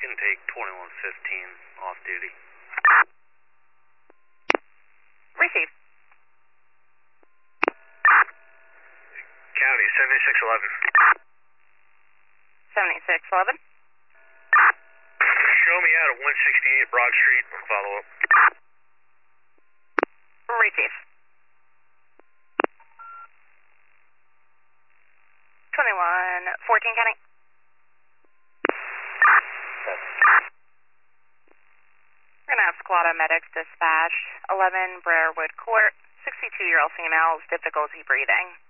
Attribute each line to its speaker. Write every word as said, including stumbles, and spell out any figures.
Speaker 1: can take twenty-one fifteen off duty.
Speaker 2: Receive.
Speaker 1: County, seventy-six eleven.
Speaker 2: seventy-six eleven.
Speaker 1: Show me out at one sixty-eight Broad Street. Follow up.
Speaker 2: Receive. twenty-one fourteen County. We're going to have Squad of Medics dispatched. eleven Briarwood Court. sixty-two-year-old female, difficulty breathing.